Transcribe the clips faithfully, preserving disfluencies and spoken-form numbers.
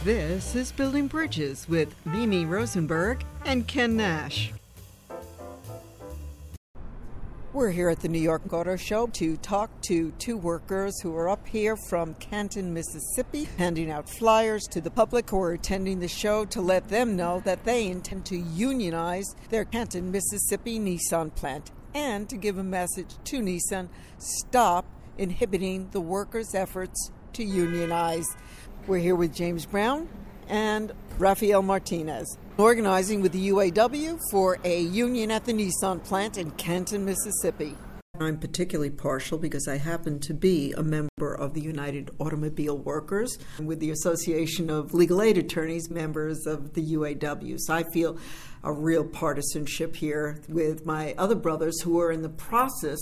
This is Building Bridges with Mimi Rosenberg and Ken Nash. We're here at the New York Auto Show to talk to two workers who are up here from Canton, Mississippi, handing out flyers to the public who are attending the show to let them know that they intend to unionize their Canton, Mississippi Nissan plant and to give a message to Nissan, stop inhibiting the workers' efforts to unionize. We're here with James Brown and Rafael Martinez, organizing with the U A W for a union at the Nissan plant in Canton, Mississippi. I'm particularly partial because I happen to be a member of the United Automobile Workers with the Association of Legal Aid Attorneys, members of the U A W. So I feel a real partisanship here with my other brothers who are in the process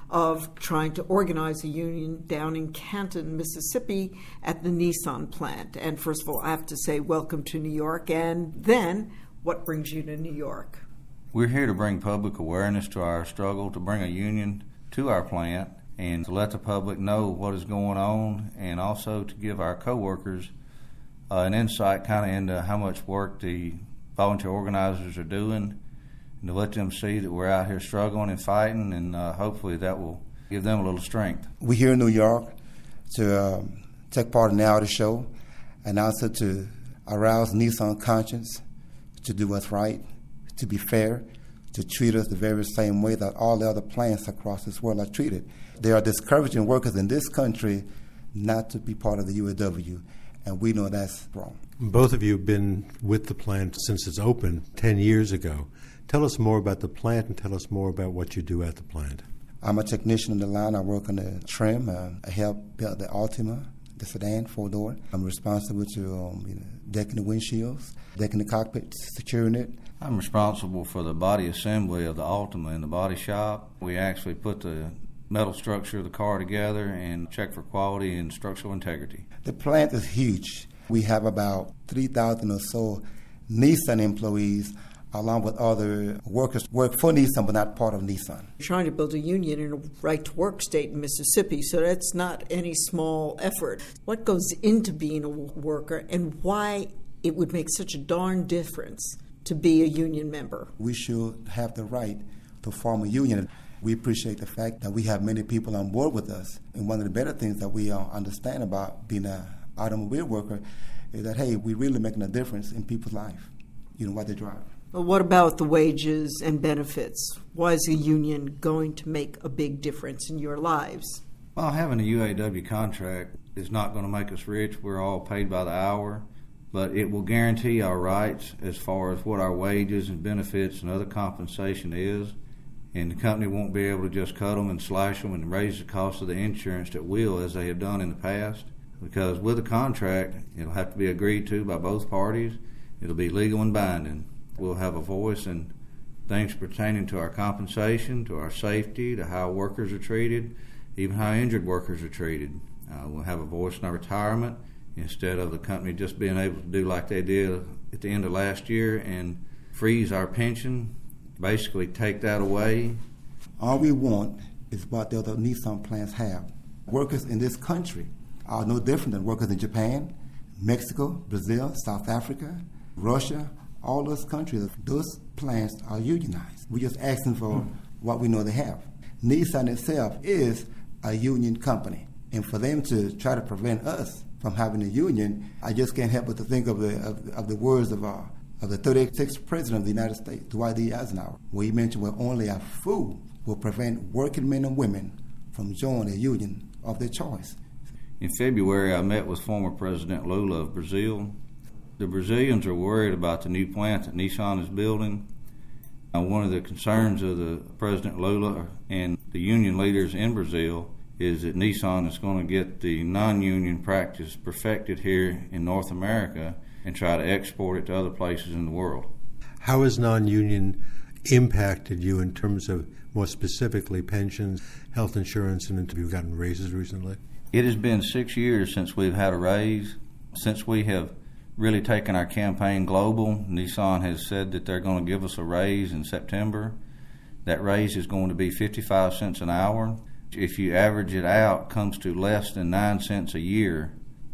of trying to organize a union down in Canton, Mississippi at the Nissan plant. And first of all, I have to say welcome to New York. And then, what brings you to New York? We're here to bring public awareness to our struggle to bring a union to our plant and to let the public know what is going on, and also to give our coworkers uh, an insight kind of into how much work the volunteer organizers are doing, and to let them see that we're out here struggling and fighting, and uh, hopefully that will give them a little strength. We're here in New York to um, take part in the Auto Show and also to arouse Nissan conscience, to do what's right, to be fair, to treat us the very same way that all the other plants across this world are treated. They are discouraging workers in this country not to be part of the U A W, and we know that's wrong. Both of you have been with the plant since it's opened ten years ago. Tell us more about the plant and tell us more about what you do at the plant. I'm a technician on the line. I work on the trim. Uh, I help build the Altima, the sedan, four-door. I'm responsible to um, you know, decking the windshields, decking the cockpit, securing it. I'm responsible for the body assembly of the Altima in the body shop. We actually put the metal structure of the car together and check for quality and structural integrity. The plant is huge. We have about three thousand or so Nissan employees, along with other workers work for Nissan but not part of Nissan. You're trying to build a union in a right-to-work state in Mississippi, so that's not any small effort. What goes into being a worker and why it would make such a darn difference to be a union member? We should have the right to form a union. We appreciate the fact that we have many people on board with us. And one of the better things that we uh, understand about being an automobile worker is that, hey, we're really making a difference in people's life, you know, what they drive. Well, what about the wages and benefits? Why is a union going to make a big difference in your lives? Well, having a U A W contract is not going to make us rich. We're all paid by the hour, but it will guarantee our rights as far as what our wages and benefits and other compensation is. And the company won't be able to just cut them and slash them and raise the cost of the insurance at will as they have done in the past. Because with a contract, it'll have to be agreed to by both parties. It'll be legal and binding. We'll have a voice in things pertaining to our compensation, to our safety, to how workers are treated, even how injured workers are treated. Uh, we'll have a voice in our retirement instead of the company just being able to do like they did at the end of last year and freeze our pension, basically take that away. All we want is what the other Nissan plants have. Workers in this country are no different than workers in Japan, Mexico, Brazil, South Africa, Russia. All those countries, those plants are unionized. We're just asking for mm. what we know they have. Nissan itself is a union company. And for them to try to prevent us from having a union, I just can't help but to think of the of, of the words of our, of the thirty-sixth President of the United States, Dwight D. Eisenhower, where he mentioned where only a fool will prevent working men and women from joining a union of their choice. In February, I met with former President Lula of Brazil. The Brazilians are worried about the new plant that Nissan is building. Uh, one of the concerns of the President Lula and the union leaders in Brazil is that Nissan is going to get the non-union practice perfected here in North America and try to export it to other places in the world. How has non-union impacted you in terms of, more specifically, pensions, health insurance, and have you gotten raises recently? It has been six years since we've had a raise. Since we have really taken our campaign global, Nissan has said that they're going to give us a raise in September. That raise is going to be fifty-five cents an hour. If you average it out, it comes to less than nine cents a year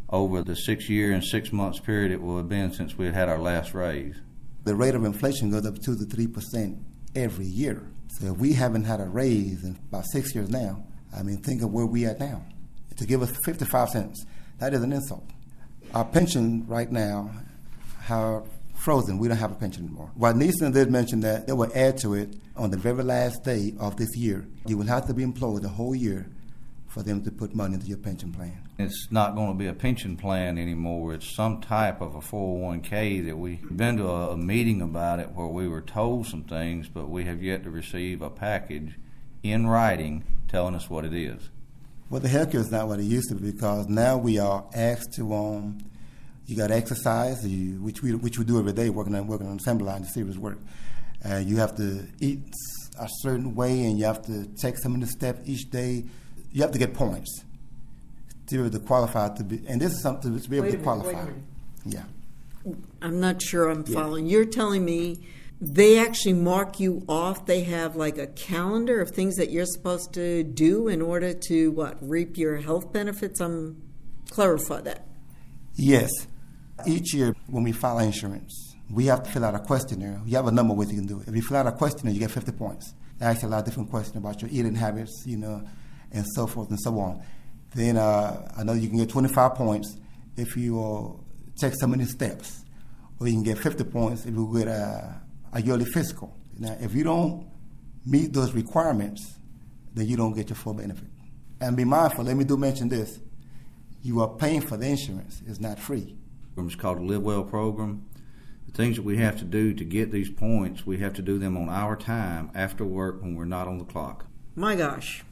over the six-year and six-months period it will have been since we had our last raise. The rate of inflation goes up two to three percent every year. So if we haven't had a raise in about six years now, I mean, think of where we at now. To give us fifty-five cents, that is an insult. Our pension right now, how frozen, we don't have a pension anymore. While Neeson did mention that they will add to it on the very last day of this year. You will have to be employed the whole year for them to put money into your pension plan. It's not going to be a pension plan anymore. It's some type of a four oh one k that we've been to a, a meeting about it where we were told some things, but we have yet to receive a package in writing telling us what it is. Well, the healthcare is not what it used to be because now we are asked to, um, you got to exercise, you, which we which we do every day, working on working on assembly line, serious work. Uh, you have to eat a certain way, and you have to take some of the steps each day. You have to get points to be able to qualify to be, and this is something to be able Wait to a minute, qualify. wait a minute. Yeah. I'm not sure I'm Yeah. following. You're telling me they actually mark you off. They have like a calendar of things that you're supposed to do in order to, what, reap your health benefits? I'm clarify that. Yes. Each year when we file insurance, we have to fill out a questionnaire. You have a number of ways you can do it. If you fill out a questionnaire, you get fifty points. They ask you a lot of different questions about your eating habits, you know, and so forth and so on. Then uh, I know you can get twenty-five points if you uh, take so many steps, or you can get fifty points if you get a, a yearly physical. Now, if you don't meet those requirements, then you don't get your full benefit. And be mindful, let me do mention this, you are paying for the insurance. It's not free. It's called the Live Well program. The things that we have to do to get these points, we have to do them on our time after work when we're not on the clock. My gosh.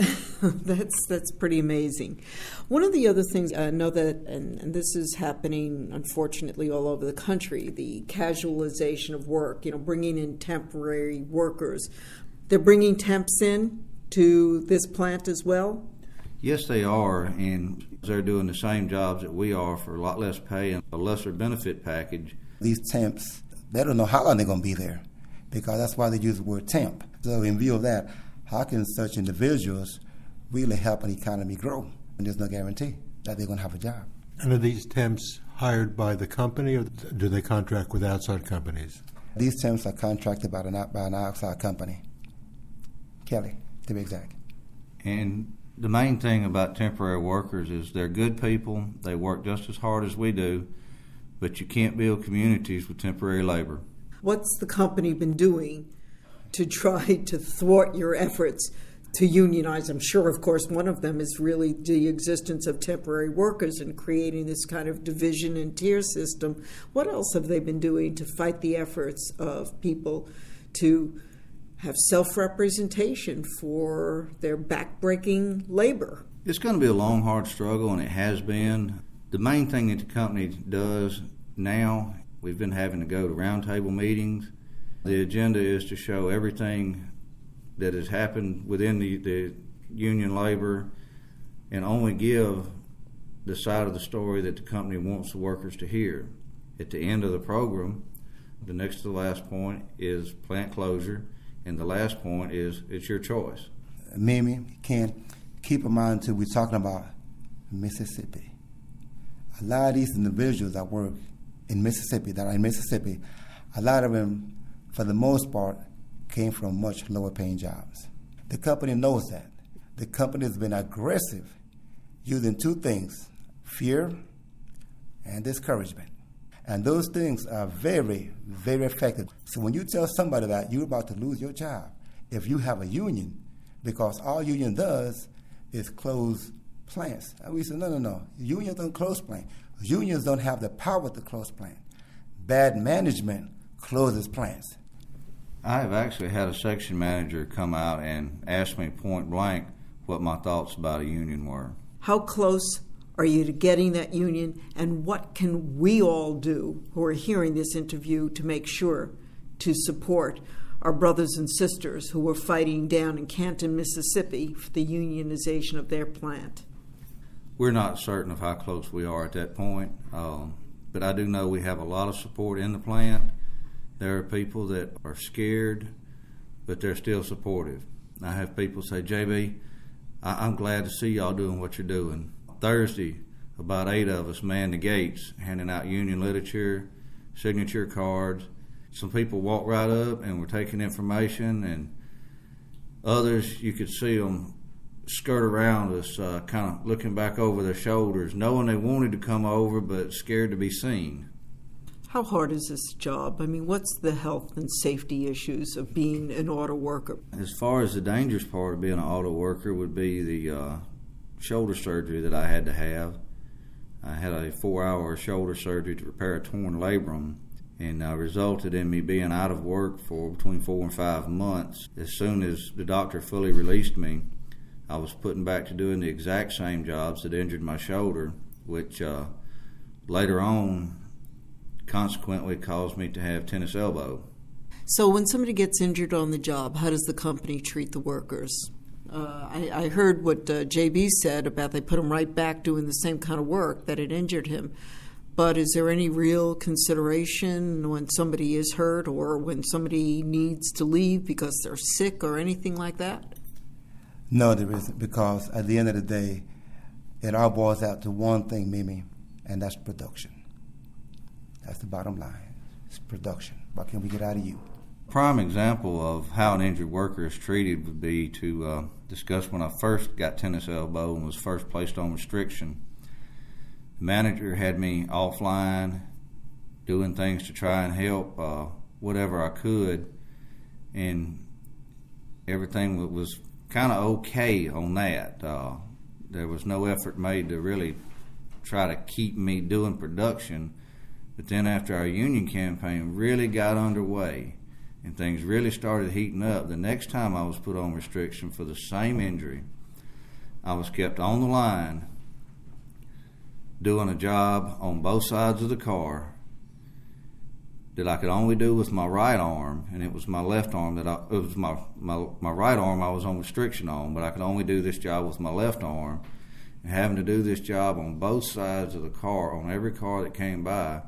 that's that's pretty amazing. One of the other things I know that, and, and this is happening unfortunately all over the country, the casualization of work, you know, bringing in temporary workers. They're bringing temps in to this plant as well? Yes, they are, and they're doing the same jobs that we are for a lot less pay and a lesser benefit package. These temps, they don't know how long they're going to be there because that's why they use the word temp. So in view of that, how can such individuals really help an economy grow? And there's no guarantee that they're going to have a job. And are these temps hired by the company, or do they contract with outside companies? These temps are contracted by an, by an outside company. Kelly, to be exact. And the main thing about temporary workers is they're good people. They work just as hard as we do, but you can't build communities with temporary labor. What's the company been doing to try to thwart your efforts to unionize? I'm sure, of course, one of them is really the existence of temporary workers and creating this kind of division and tier system. What else have they been doing to fight the efforts of people to have self-representation for their back-breaking labor? It's going to be a long, hard struggle, and it has been. The main thing that the company does now, we've been having to go to roundtable meetings. The agenda is to show everything that has happened within the, the union labor and only give the side of the story that the company wants the workers to hear. At the end of the program, the next to the last point is plant closure, and the last point is it's your choice. Mimi, Ken, keep in mind too, we're talking about Mississippi. A lot of these individuals that work in Mississippi, that are in Mississippi, a lot of them, for the most part, came from much lower paying jobs. The company knows that. The company has been aggressive using two things, fear and discouragement. And those things are very, very effective. So when you tell somebody that you're about to lose your job, if you have a union, because all union does is close plants. And we say, no, no, no. Unions don't close plants. Unions don't have the power to close plants. Bad management closes plants. I have actually had a section manager come out and ask me point blank what my thoughts about a union were. How close are you to getting that union, and what can we all do who are hearing this interview to make sure to support our brothers and sisters who are fighting down in Canton, Mississippi for the unionization of their plant? We're not certain of how close we are at that point, um, but I do know we have a lot of support in the plant. There are people that are scared, but they're still supportive. I have people say, J B, I- I'm glad to see y'all doing what you're doing. Thursday, about eight of us manned the gates, handing out union literature, signature cards. Some people walked right up and were taking information, and others, you could see them skirt around us, uh, kind of looking back over their shoulders, knowing they wanted to come over but scared to be seen. How hard is this job? I mean, what's the health and safety issues of being an auto worker? As far as the dangerous part of being an auto worker would be the uh, shoulder surgery that I had to have. I had a four-hour shoulder surgery to repair a torn labrum, and uh, resulted in me being out of work for between four and five months. As soon as the doctor fully released me, I was put back to doing the exact same jobs that injured my shoulder, which uh, later on consequently caused me to have tennis elbow. So when somebody gets injured on the job, how does the company treat the workers? Uh, I, I heard what uh, J B said about they put him right back doing the same kind of work that had injured him. But is there any real consideration when somebody is hurt or when somebody needs to leave because they're sick or anything like that? No, there isn't, because at the end of the day, it all boils out to one thing, Mimi, and that's production. That's the bottom line. It's production. What can we get out of you? Prime example of how an injured worker is treated would be to uh, discuss when I first got tennis elbow and was first placed on restriction. The manager had me offline, doing things to try and help uh, whatever I could, and everything was kind of okay on that. Uh, there was no effort made to really try to keep me doing production. But then after our union campaign really got underway and things really started heating up, the next time I was put on restriction for the same injury, I was kept on the line doing a job on both sides of the car that I could only do with my right arm, and it was my left arm that I, it was my, my, my right arm I was on restriction on, but I could only do this job with my left arm. And having to do this job on both sides of the car, on every car that came by,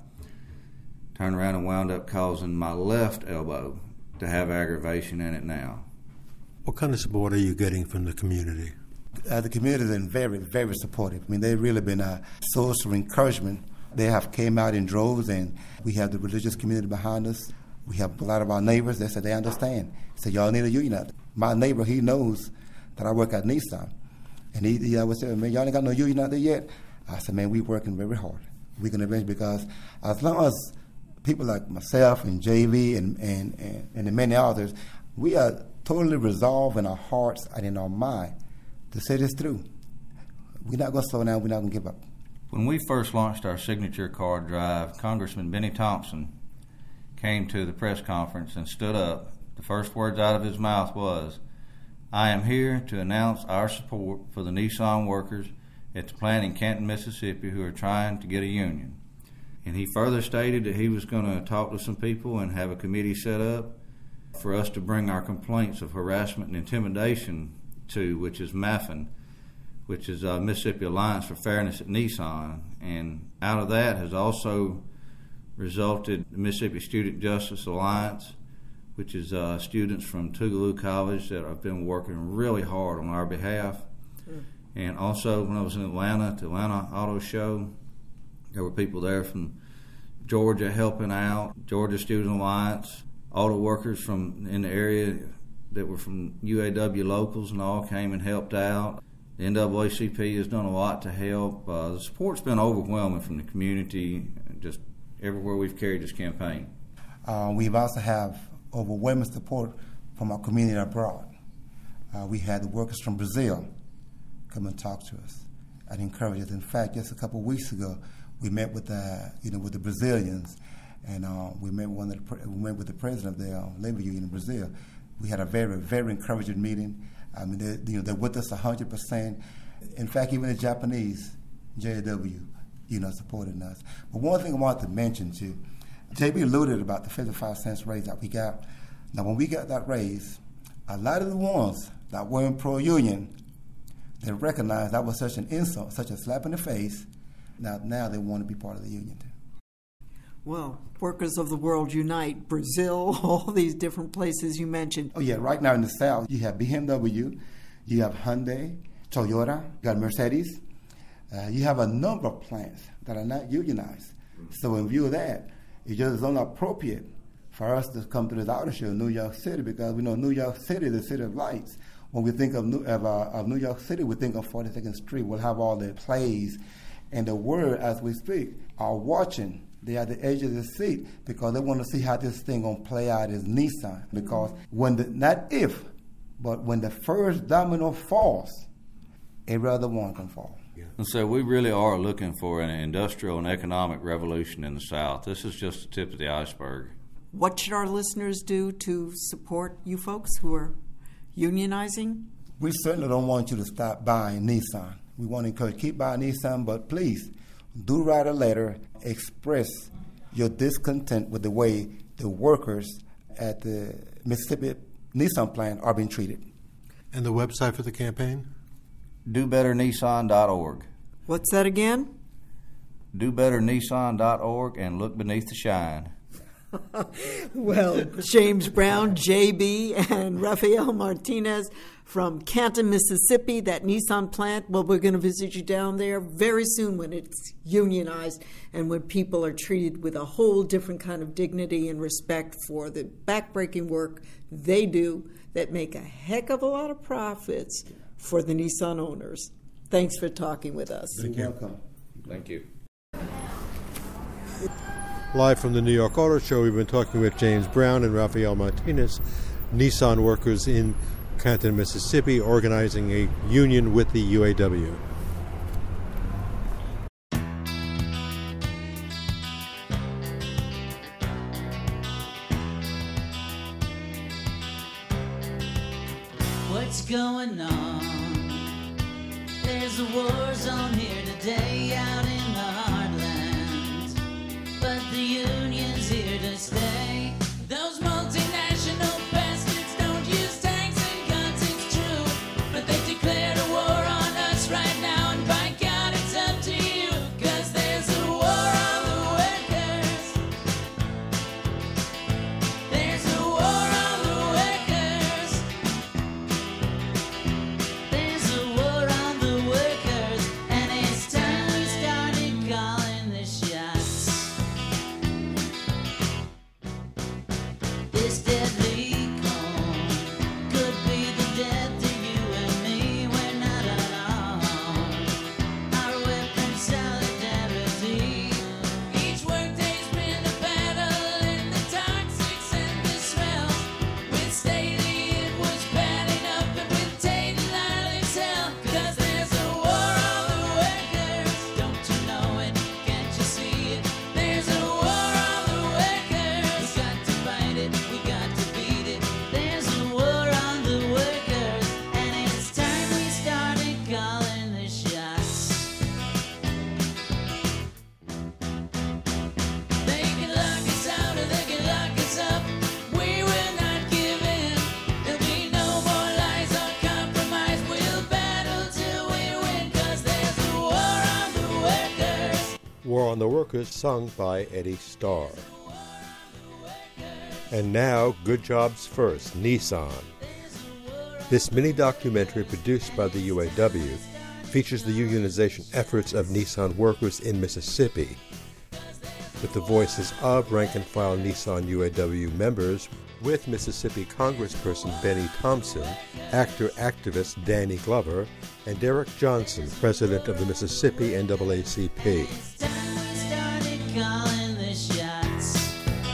turned around and wound up causing my left elbow to have aggravation in it now. What kind of support are you getting from the community? Uh, the community has been very, very supportive. I mean, they've really been a source of encouragement. They have came out in droves, and we have the religious community behind us. We have a lot of our neighbors. They said they understand. They said, y'all need a union out there. My neighbor, he knows that I work at Nissan. And he, he always said, man, y'all ain't got no union out there yet. I said, man, we working very hard. We're going to eventually, because as long as people like myself and J V and, and, and, and the many others, we are totally resolved in our hearts and in our mind to say this through. We're not going to slow down. We're not going to give up. When we first launched our signature card drive, Congressman Benny Thompson came to the press conference and stood up. The first words out of his mouth was, "I am here to announce our support for the Nissan workers at the plant in Canton, Mississippi, who are trying to get a union." And he further stated that he was going to talk to some people and have a committee set up for us to bring our complaints of harassment and intimidation to, which is MAFN, which is uh, Mississippi Alliance for Fairness at Nissan. And out of that has also resulted the Mississippi Student Justice Alliance, which is uh, students from Tougaloo College that have been working really hard on our behalf. Mm. And also when I was in Atlanta, at the Atlanta Auto Show, there were people there from Georgia helping out, Georgia Student Alliance, auto workers from in the area that were from U A W locals and all came and helped out. The N double A C P has done a lot to help. Uh, the support's been overwhelming from the community, just everywhere we've carried this campaign. Uh, we've also have overwhelming support from our community abroad. Uh, we had the workers from Brazil come and talk to us and encourage us. In fact, just a couple of weeks ago, we met with the, you know, with the Brazilians, and uh, we met one of the, we met with the president of the uh, labor union in Brazil. We had a very, very encouraging meeting. I mean, they, you know, they're with us one hundred percent. In fact, even the Japanese J A W, you know, supporting us. But one thing I wanted to mention too, J B alluded about the fifty-five cents raise that we got. Now, when we got that raise, a lot of the ones that weren't pro-union, they recognized that was such an insult, such a slap in the face. Now, now they want to be part of the union too. Well, workers of the world unite. Brazil, all these different places you mentioned. Oh yeah, right now in the South, you have B M W, you have Hyundai, Toyota, you got Mercedes, Uh, you have a number of plants that are not unionized. So in view of that, it just is inappropriate for us to come to this auto show in New York City, because we know New York City is the city of lights. When we think of New, of, uh, of New York City, we think of forty-second Street. We'll have all the plays, and the world, as we speak, are watching. They are at the edge of the seat because they want to see how this thing going to play out as Nissan. Because when the, not if, but when the first domino falls, every other one can fall. And so we really are looking for an industrial and economic revolution in the South. This is just the tip of the iceberg. What should our listeners do to support you folks who are unionizing? We certainly don't want you to stop buying Nissan. We want to encourage, keep buying Nissan, but please do write a letter, express your discontent with the way the workers at the Mississippi Nissan plant are being treated. And the website for the campaign? do better nissan dot org. What's that again? do better nissan dot org and look beneath the shine. Well, James Brown, J B, and Rafael Martinez from Canton, Mississippi, that Nissan plant. Well, we're going to visit you down there very soon when it's unionized and when people are treated with a whole different kind of dignity and respect for the backbreaking work they do that make a heck of a lot of profits for the Nissan owners. Thanks for talking with us. Thank you. You're welcome. Thank you. Live from the New York Auto Show, we've been talking with James Brown and Rafael Martinez, Nissan workers in Canton, Mississippi, organizing a union with the U A W. What's going on? There's a war zone here today out in the heartland, but the union's here to stay. Those multinational bastards don't use tanks and guns, it's true, but they declared a war on us right now, and by God it's up to you, cause there's a war on the workers. There's a war on the workers. There's a war on the workers, and it's time we started calling the shots. This deadly cold could be the death to you and me. We're not alone. Our weapon solidarity. Each workday's been a battle in the toxics and the smells. With Staley it was bad enough, but with Tate and Lyle it's hell. Cause there's a war on the workers. Don't you know it? Can't you see it? There's a war on the workers. We got to fight it, we got to beat it. There's a war on the workers, and it's time we started calling the shots. They can lock us out or they can lock us up. We will not give in. There'll be no more lies or compromise. We'll battle till we win, cause there's a war on the workers. War on the Workers, sung by Eddie Starr. And now, Good Jobs First, Nissan. This mini-documentary produced by the U A W features the unionization efforts of Nissan workers in Mississippi, with the voices of rank-and-file Nissan U A W members, with Mississippi Congressperson Benny Thompson, actor-activist Danny Glover, and Derek Johnson, president of the Mississippi N double A C P. Time we started calling the shots.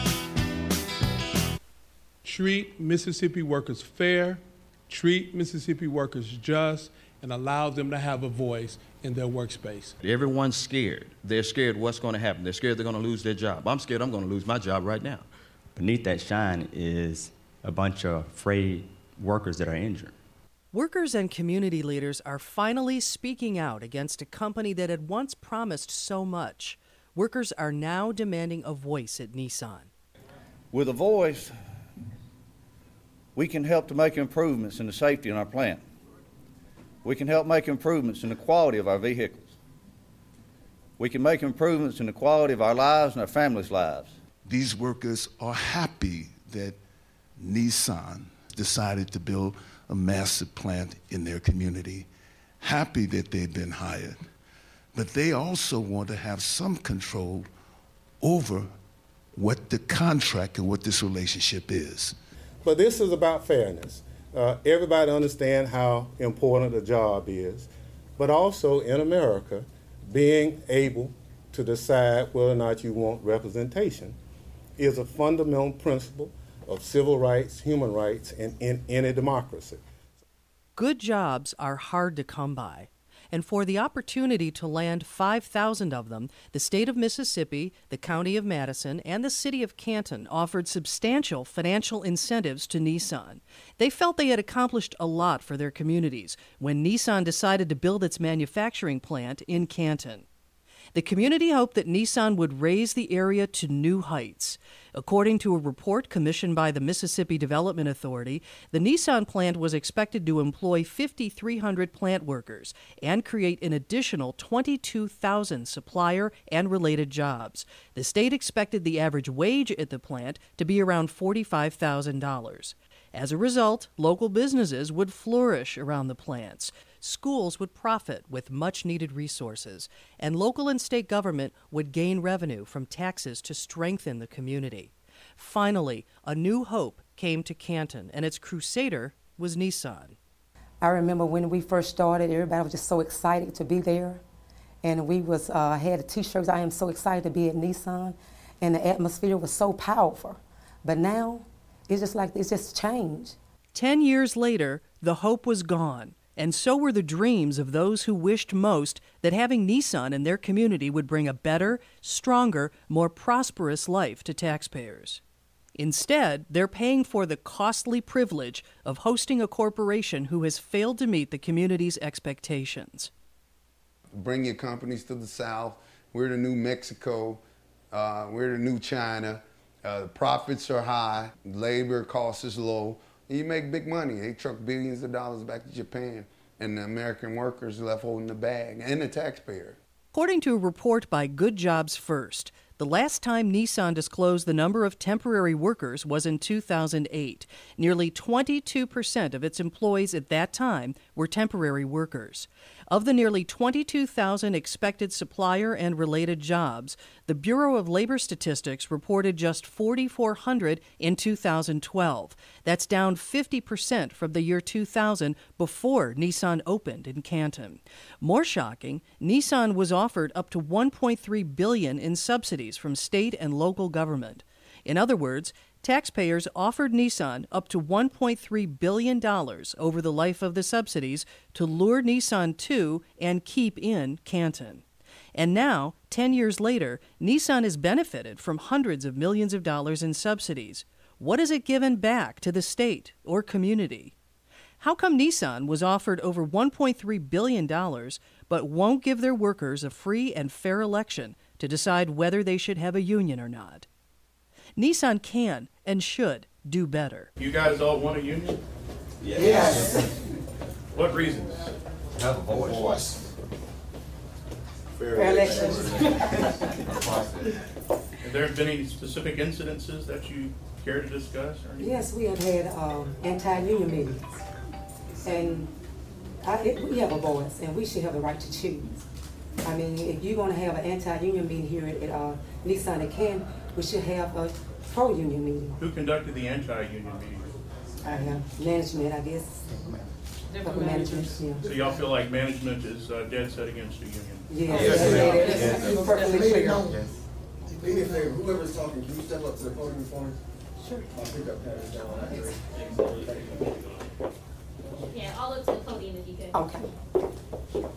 Treat Mississippi workers fair, treat Mississippi workers just, and allow them to have a voice in their workspace. Everyone's scared. They're scared what's going to happen. They're scared they're going to lose their job. I'm scared I'm going to lose my job right now. Beneath that shine is a bunch of afraid workers that are injured. Workers and community leaders are finally speaking out against a company that had once promised so much. Workers are now demanding a voice at Nissan. With a voice, we can help to make improvements in the safety in our plant. We can help make improvements in the quality of our vehicles. We can make improvements in the quality of our lives and our families' lives. These workers are happy that Nissan decided to build a massive plant in their community, happy that they've been hired. but they also want to have some control over what the contract and what this relationship is. But this is about fairness. Uh, everybody understands how important the job is, but also in America, being able to decide whether or not you want representation is a fundamental principle of civil rights, human rights, and in any democracy. Good jobs are hard to come by. And for the opportunity to land five thousand of them, the state of Mississippi, the county of Madison, and the city of Canton offered substantial financial incentives to Nissan. They felt they had accomplished a lot for their communities when Nissan decided to build its manufacturing plant in Canton. The community hoped that Nissan would raise the area to new heights. According to a report commissioned by the Mississippi Development Authority, the Nissan plant was expected to employ five thousand three hundred plant workers and create an additional twenty-two thousand supplier and related jobs. The state expected the average wage at the plant to be around forty-five thousand dollars. As a result, local businesses would flourish around the plants. Schools would profit with much-needed resources, and local and state government would gain revenue from taxes to strengthen the community. Finally, a new hope came to Canton, and its crusader was Nissan. I remember when we first started, everybody was just so excited to be there, and we was uh, had the T-shirts, "I am so excited to be at Nissan," and the atmosphere was so powerful. But now, it's just like it's just changed. Ten years later, the hope was gone. And so were the dreams of those who wished most that having Nissan in their community would bring a better, stronger, more prosperous life to taxpayers. Instead, they're paying for the costly privilege of hosting a corporation who has failed to meet the community's expectations. Bring your companies to the South. We're the new Mexico. Uh, we're the new China. Uh, the profits are high. Labor cost is low. You make big money. They truck billions of dollars back to Japan, and the American workers left holding the bag, and the taxpayer. According to a report by Good Jobs First, the last time Nissan disclosed the number of temporary workers was in two thousand eight. Nearly twenty-two percent of its employees at that time were temporary workers. Of the nearly twenty-two thousand expected supplier and related jobs, the Bureau of Labor Statistics reported just four thousand four hundred in two thousand twelve. That's down fifty percent from the year two thousand, before Nissan opened in Canton. More shocking, Nissan was offered up to one point three billion dollars in subsidies from state and local government. In other words, taxpayers offered Nissan up to one point three billion dollars over the life of the subsidies to lure Nissan to and keep in Canton. And now, ten years later, Nissan has benefited from hundreds of millions of dollars in subsidies. What has it given back to the state or community? How come Nissan was offered over one point three billion dollars but won't give their workers a free and fair election to decide whether they should have a union or not? Nissan can and should do better. You guys all want a union? Yes. yes. What reasons? Have a voice. voice. Fair, fair elections. Have there been any specific incidences that you care to discuss? Or yes, we have had um, anti-union meetings. And I, it, we have a voice, and we should have the right to choose. I mean, if you're going to have an anti-union meeting here at uh, Nissan at Canton, we should have a pro-union meeting. Who conducted the anti-union meeting? I have management, I guess. Different management, yeah. So y'all feel like management is uh, dead set against the union? Yes. yes. yes. yes. yes. Perfectly clear. Yes. Do me a favor, whoever's talking, can you step up to the podium for me? Sure. I'll pick up Patty down. Yeah, I'll look to the podium if you could. Okay.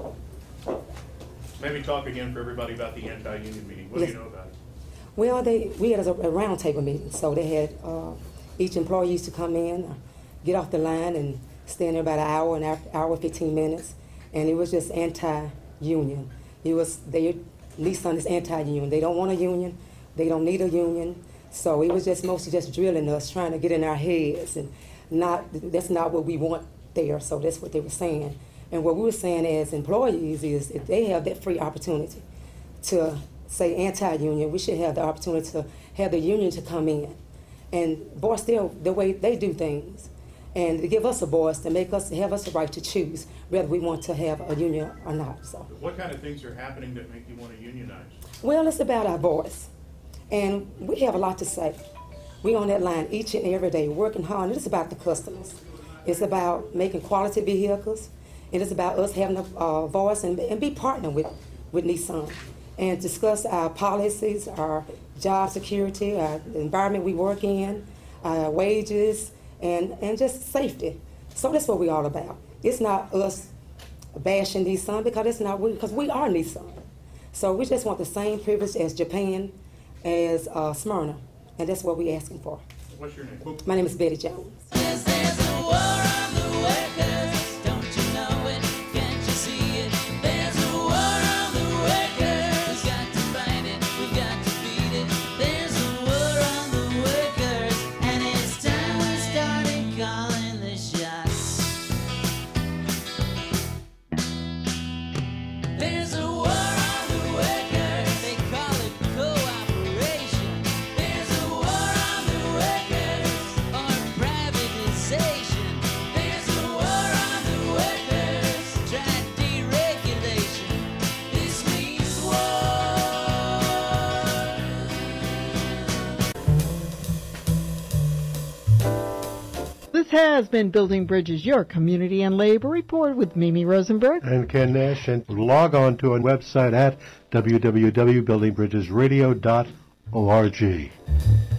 Maybe talk again for everybody about the anti-union meeting. What yes. do you know about it? Well, they we had a, a roundtable meeting, so they had uh, each employee used to come in, uh, get off the line, and stand there about an hour, an hour, hour, fifteen minutes, and it was just anti-union. It was they Nissan is anti-union. They don't want a union. They don't need a union. So it was just mostly just drilling us, trying to get in our heads, and not that's not what we want there. So that's what they were saying. And what we were saying as employees is if they have that free opportunity to say anti-union, we should have the opportunity to have the union to come in and voice their, the way they do things. and to give us a voice, to make us, to have us the right to choose whether we want to have a union or not. So, What kind of things are happening that make you want to unionize? well, it's about our voice, and we have a lot to say. We on that line each and every day, working hard. And it's about the customers. It's about making quality vehicles. It is about us having a uh, voice and, and be partnering with, with Nissan and discuss our policies, our job security, our the environment we work in, our wages, and, and just safety. So that's what we're all about. It's not us bashing Nissan because it's not we, because we are Nissan. So we just want the same privilege as Japan, as uh, Smyrna, and that's what we're asking for. What's your name? My name is Betty Jones. This has been Building Bridges, your community and labor report with Mimi Rosenberg and Ken Nash. And log on to our website at w w w dot building bridges radio dot org.